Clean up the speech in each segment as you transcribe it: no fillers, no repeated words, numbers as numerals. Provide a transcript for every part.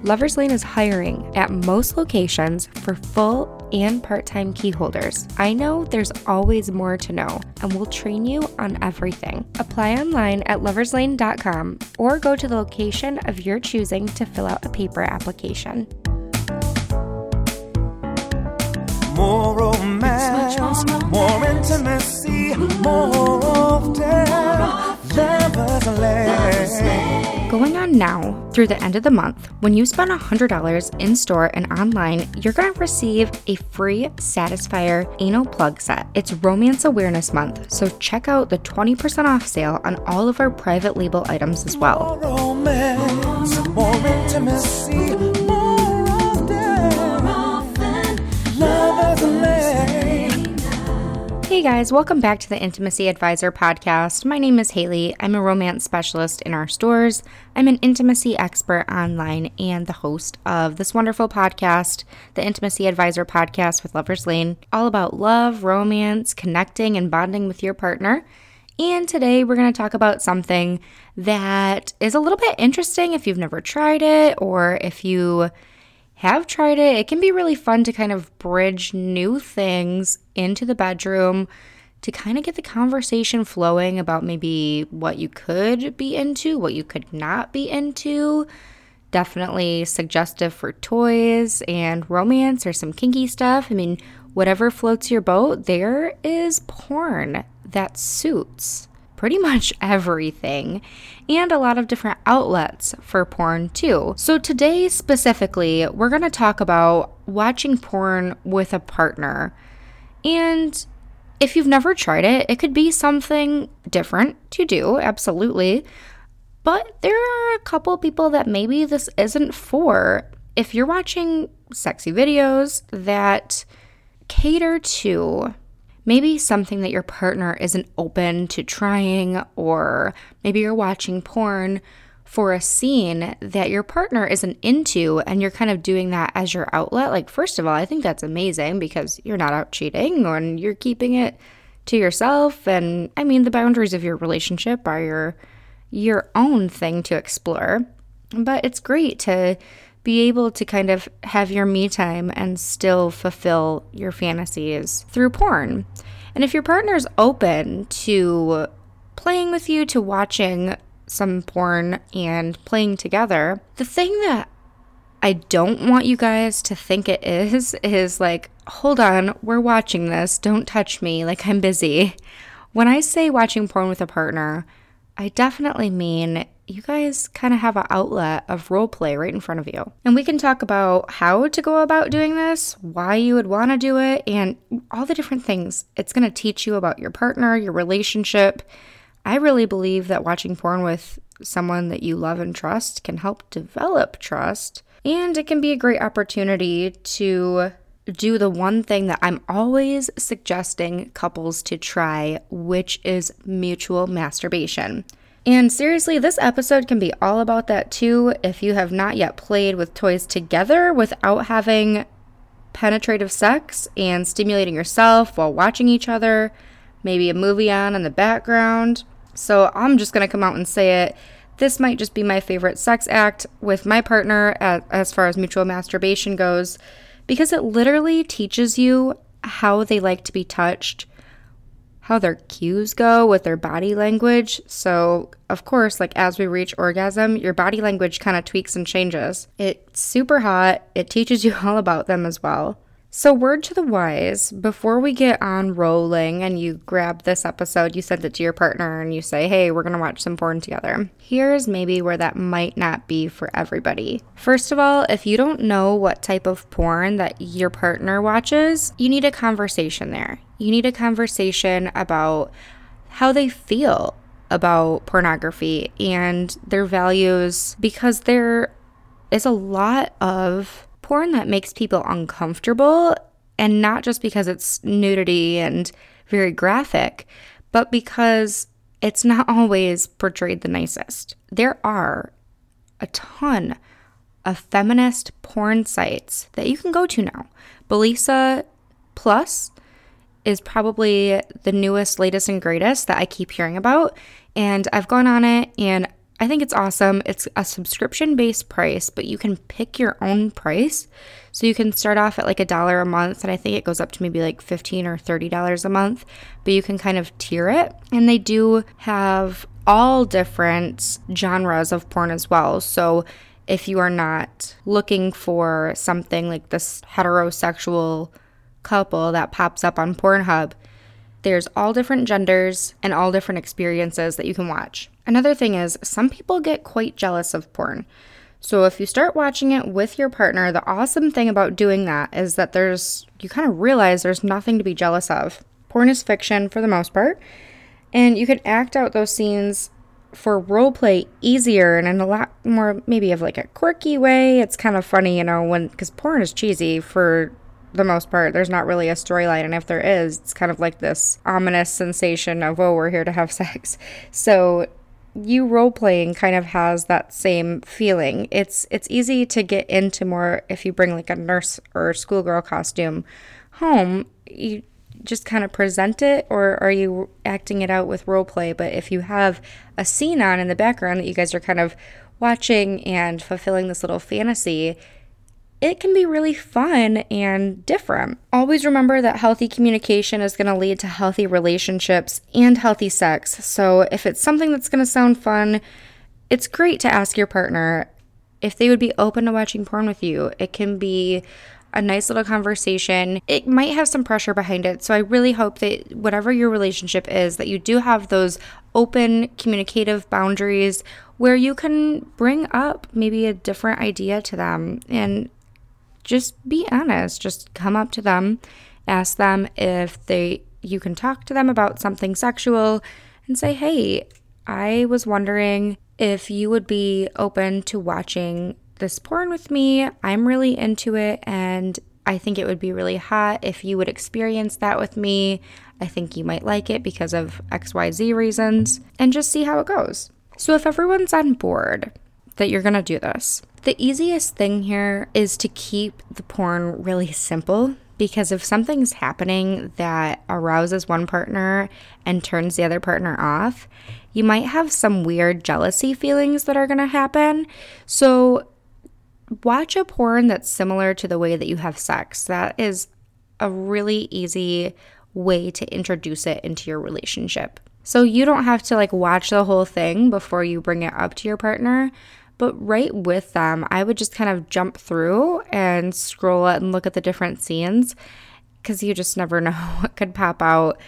Lover's Lane is hiring at most locations for full and part-time key holders. I know there's always more to know, and we'll train you on everything. Apply online at loverslane.com or go to the location of your choosing to fill out a paper application. More romance, more intimacy, more often. Lover's Lane. Going on now through the end of the month, when you spend $100 in store and online, you're going to receive a free Satisfier anal plug set. It's Romance Awareness Month, so check out the 20% off sale on all of our private label items as well. More romance, more intimacy, more often. Lover's Lane. Hey guys, welcome back to the Intimacy Advisor podcast. My name is Haley. I'm a romance specialist in our stores. I'm an intimacy expert online and the host of this wonderful podcast, the Intimacy Advisor podcast with Lover's Lane, all about love, romance, connecting, and bonding with your partner. And today we're going to talk about something that is a little bit interesting if you've never tried it, or if you have tried it. It can be really fun to kind of bridge new things into the bedroom to kind of get the conversation flowing about maybe what you could be into, what you could not be into. Definitely suggestive for toys and romance or some kinky stuff. I mean, whatever floats your boat, there is porn that suits pretty much everything, and a lot of different outlets for porn too. So today specifically, we're going to talk about watching porn with a partner. And if you've never tried it, it could be something different to do, absolutely. But there are a couple people that maybe this isn't for. If you're watching sexy videos that cater to maybe something that your partner isn't open to trying, or maybe you're watching porn for a scene that your partner isn't into and you're kind of doing that as your outlet. Like, first of all, I think that's amazing because you're not out cheating and you're keeping it to yourself. And I mean, the boundaries of your relationship are your own thing to explore. But it's great to be able to kind of have your me time and still fulfill your fantasies through porn. And if your partner's open to playing with you, to watching some porn and playing together, the thing that I don't want you guys to think it is like, hold on, we're watching this, don't touch me, like I'm busy. When I say watching porn with a partner, I definitely mean you guys kind of have an outlet of role play right in front of you. And we can talk about how to go about doing this, why you would want to do it, and all the different things it's going to teach you about your partner, your relationship. I really believe that watching porn with someone that you love and trust can help develop trust. And it can be a great opportunity to do the one thing that I'm always suggesting couples to try, which is mutual masturbation. And seriously, this episode can be all about that too. If you have not yet played with toys together without having penetrative sex and stimulating yourself while watching each other, maybe a movie on in the background. So I'm just going to come out and say it. This might just be my favorite sex act with my partner as far as mutual masturbation goes, because it literally teaches you how they like to be touched, how their cues go with their body language. So, of course, like as we reach orgasm, your body language kind of tweaks and changes. It's super hot. It teaches you all about them as well. So, word to the wise, before we get on rolling and you grab this episode, you send it to your partner and you say, hey, we're going to watch some porn together. Here's maybe where that might not be for everybody. First of all, if you don't know what type of porn that your partner watches, you need a conversation there. You need a conversation about how they feel about pornography and their values, because there is a lot of porn that makes people uncomfortable, and not just because it's nudity and very graphic, but because it's not always portrayed the nicest. There are a ton of feminist porn sites that you can go to now. Belisa Plus is probably the newest, latest, and greatest that I keep hearing about, and I've gone on it, and I think it's awesome. It's a subscription-based price, but you can pick your own price. So you can start off at like $1 a month, and I think it goes up to maybe like $15 or $30 a month, but you can kind of tier it. And they do have all different genres of porn as well. So if you are not looking for something like this heterosexual couple that pops up on Pornhub, there's all different genders and all different experiences that you can watch. Another thing is, some people get quite jealous of porn. So if you start watching it with your partner, the awesome thing about doing that is that you kind of realize there's nothing to be jealous of. Porn is fiction for the most part, and you can act out those scenes for role play easier and in a lot more maybe of like a quirky way. It's kind of funny, because porn is cheesy for the most part. There's not really a storyline, and if there is, it's kind of like this ominous sensation of, oh, we're here to have sex. So you role-playing kind of has that same feeling. It's easy to get into more if you bring like a nurse or schoolgirl costume home. You just kind of present it, or are you acting it out with role play? But if you have a scene on in the background that you guys are kind of watching and fulfilling this little fantasy, it can be really fun and different. Always remember that healthy communication is going to lead to healthy relationships and healthy sex. So if it's something that's going to sound fun, it's great to ask your partner if they would be open to watching porn with you. It can be a nice little conversation. It might have some pressure behind it. So I really hope that whatever your relationship is, that you do have those open communicative boundaries where you can bring up maybe a different idea to them and just be honest. Just come up to them, ask them if you can talk to them about something sexual and say, hey, I was wondering if you would be open to watching this porn with me. I'm really into it, and I think it would be really hot if you would experience that with me. I think you might like it because of XYZ reasons, and just see how it goes. So if everyone's on board that you're going to do this, the easiest thing here is to keep the porn really simple, because if something's happening that arouses one partner and turns the other partner off, you might have some weird jealousy feelings that are going to happen. So watch a porn that's similar to the way that you have sex. That is a really easy way to introduce it into your relationship. So you don't have to watch the whole thing before you bring it up to your partner. But right with them, I would just kind of jump through and scroll it and look at the different scenes, because you just never know what could pop out,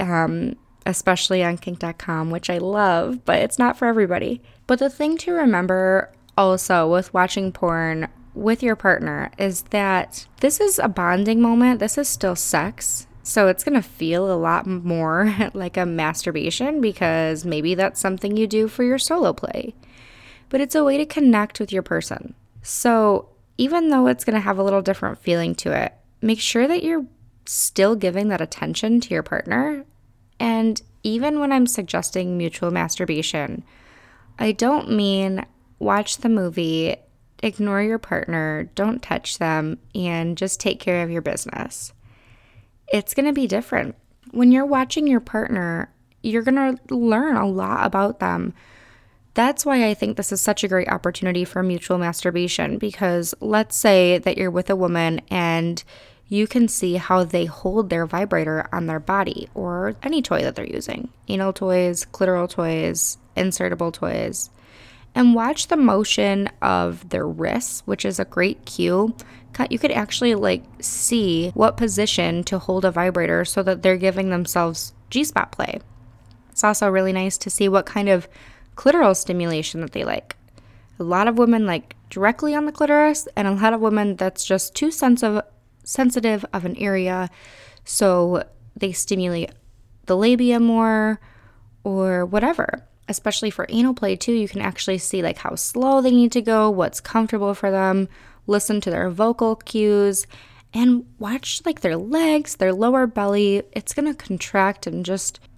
especially on kink.com, which I love, but it's not for everybody. But the thing to remember also with watching porn with your partner is that this is a bonding moment. This is still sex. So it's going to feel a lot more like a masturbation, because maybe that's something you do for your solo play. But it's a way to connect with your person. So even though it's going to have a little different feeling to it, make sure that you're still giving that attention to your partner. And even when I'm suggesting mutual masturbation, I don't mean watch the movie, ignore your partner, don't touch them, and just take care of your business. It's going to be different. When you're watching your partner, you're going to learn a lot about them. That's why I think this is such a great opportunity for mutual masturbation, because let's say that you're with a woman and you can see how they hold their vibrator on their body or any toy that they're using. Anal toys, clitoral toys, insertable toys. And watch the motion of their wrists, which is a great cue. You could actually see what position to hold a vibrator so that they're giving themselves G-spot play. It's also really nice to see what kind of clitoral stimulation that they like. A lot of women like directly on the clitoris, and a lot of women that's just too sensitive of an area, so they stimulate the labia more or whatever. Especially for anal play too, you can actually see how slow they need to go, what's comfortable for them, listen to their vocal cues, and watch their legs, their lower belly. It's going to contract and just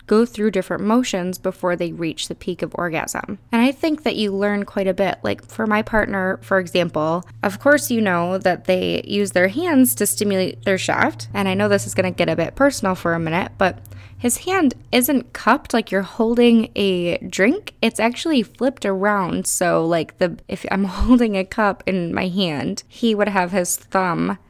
go through different motions before they reach the peak of orgasm. And I think that you learn quite a bit. Like for my partner, for example, of course you know that they use their hands to stimulate their shaft. And I know this is going to get a bit personal for a minute, but his hand isn't cupped like you're holding a drink. It's actually flipped around. So like if I'm holding a cup in my hand, he would have his thumb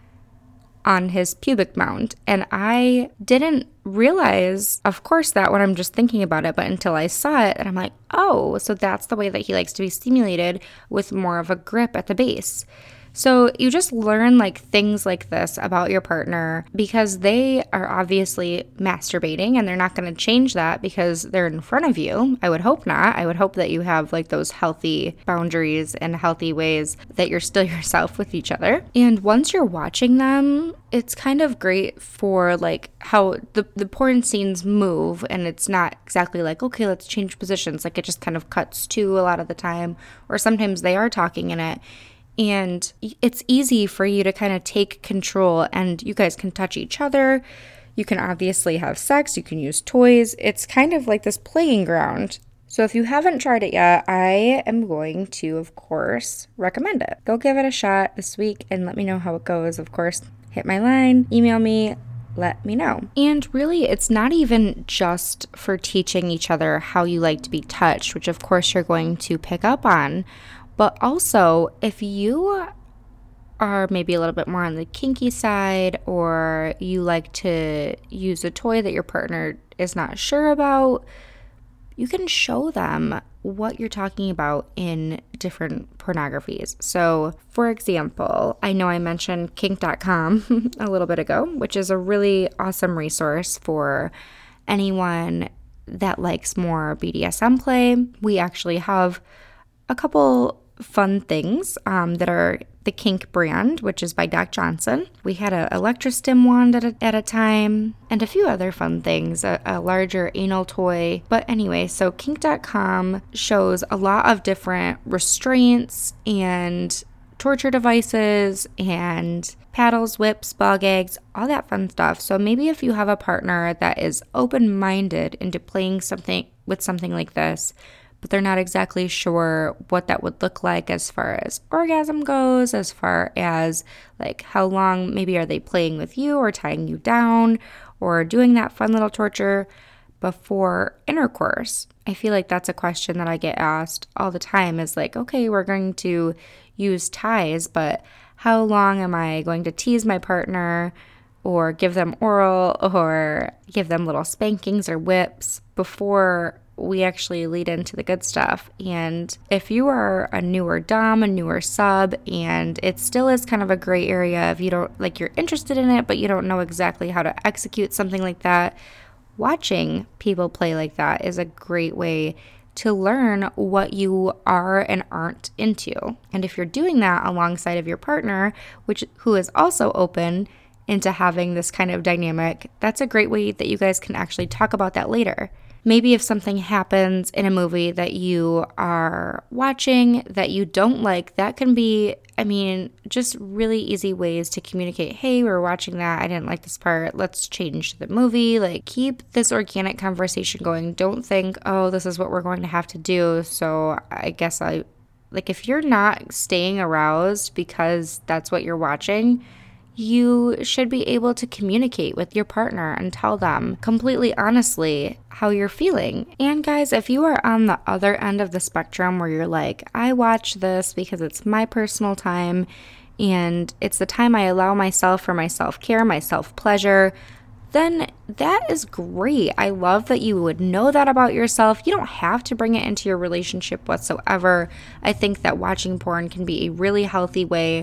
on his pubic mound. And I didn't realize, of course, that when I'm just thinking about it, but until I saw it and I'm like, oh, so that's the way that he likes to be stimulated, with more of a grip at the base. So you just learn like things like this about your partner because they are obviously masturbating and they're not going to change that because they're in front of you. I would hope not. I would hope that you have like those healthy boundaries and healthy ways that you're still yourself with each other. And once you're watching them, it's kind of great for like how the porn scenes move, and it's not exactly like, okay, let's change positions. Like it just kind of cuts to a lot of the time, or sometimes they are talking in it. And it's easy for you to kind of take control, and you guys can touch each other. You can obviously have sex. You can use toys. It's kind of like this playing ground. So if you haven't tried it yet, I am going to, of course, recommend it. Go give it a shot this week and let me know how it goes. Of course, hit my line, email me, let me know. And really, it's not even just for teaching each other how you like to be touched, which of course you're going to pick up on. But also, if you are maybe a little bit more on the kinky side, or you like to use a toy that your partner is not sure about, you can show them what you're talking about in different pornographies. So, for example, I know I mentioned kink.com a little bit ago, which is a really awesome resource for anyone that likes more BDSM play. We actually have a couple fun things that are the Kink brand, which is by Doc Johnson. We had an Electrostim wand at a time, and a few other fun things, a larger anal toy. But anyway, so kink.com shows a lot of different restraints and torture devices and paddles, whips, ball gags, all that fun stuff. So maybe if you have a partner that is open-minded into playing something like this, but they're not exactly sure what that would look like as far as orgasm goes, as far as like how long maybe are they playing with you or tying you down or doing that fun little torture before intercourse. I feel like that's a question that I get asked all the time, is like, okay, we're going to use ties, but how long am I going to tease my partner or give them oral or give them little spankings or whips before we actually lead into the good stuff? And if you are a newer dom, a newer sub, and it still is kind of a gray area if you don't, like, you're interested in it, but you don't know exactly how to execute something like that, watching people play like that is a great way to learn what you are and aren't into. And if you're doing that alongside of your partner, who is also open into having this kind of dynamic, that's a great way that you guys can actually talk about that later. Maybe if something happens in a movie that you are watching that you don't like, that can be, just really easy ways to communicate. Hey, we were watching that. I didn't like this part. Let's change the movie. Like, keep this organic conversation going. Don't think, oh, this is what we're going to have to do. So I guess if you're not staying aroused because that's what you're watching, you should be able to communicate with your partner and tell them completely honestly how you're feeling. And guys, if you are on the other end of the spectrum where you're like, I watch this because it's my personal time and it's the time I allow myself for my self-care, my self-pleasure, then that is great. I love that you would know that about yourself. You don't have to bring it into your relationship whatsoever. I think that watching porn can be a really healthy way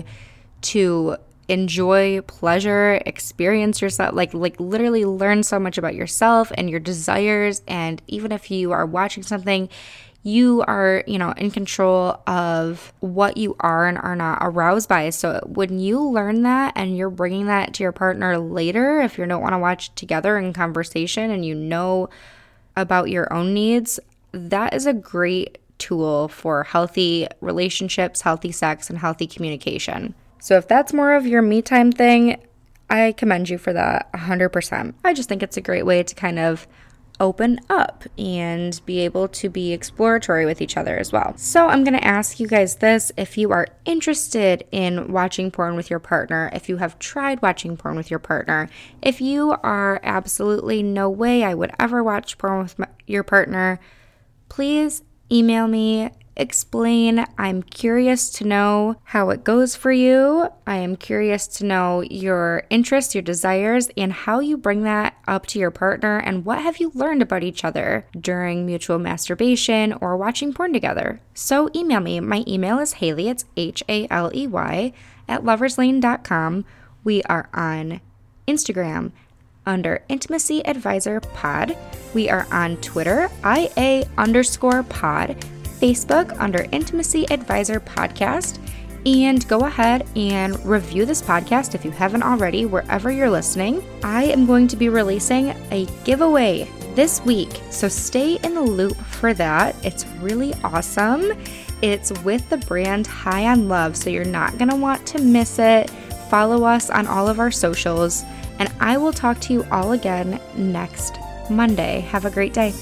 to enjoy pleasure, experience yourself, like literally learn so much about yourself and your desires. And even if you are watching something, you are, in control of what you are and are not aroused by. So when you learn that and you're bringing that to your partner later, if you don't want to watch together in conversation and you know about your own needs, that is a great tool for healthy relationships, healthy sex, and healthy communication. So if that's more of your me time thing, I commend you for that 100%. I just think it's a great way to kind of open up and be able to be exploratory with each other as well. So I'm going to ask you guys this: if you are interested in watching porn with your partner, if you have tried watching porn with your partner, if you are absolutely no way I would ever watch porn with your partner, please email me. Explain. I'm curious to know how it goes for you. I am curious to know your interests, your desires, and how you bring that up to your partner, and what have you learned about each other during mutual masturbation or watching porn together. So email me. My email is Haley, it's HALEY, @loverslane.com. We are on Instagram under Intimacy Advisor Pod. We are on Twitter, IA_pod. Facebook under Intimacy Advisor Podcast, and go ahead and review this podcast if you haven't already, wherever you're listening. I am going to be releasing a giveaway this week, so stay in the loop for that. It's really awesome. It's with the brand High on Love, so you're not going to want to miss it. Follow us on all of our socials, and I will talk to you all again next Monday. Have a great day.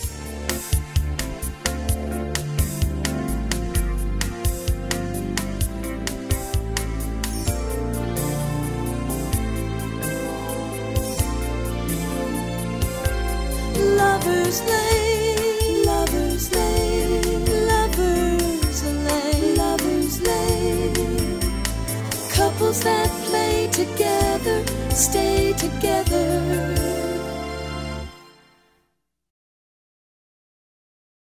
Lover's Lane, Lover's Lane, Lover's Lane, Lover's Lane. Couples that play together, stay together.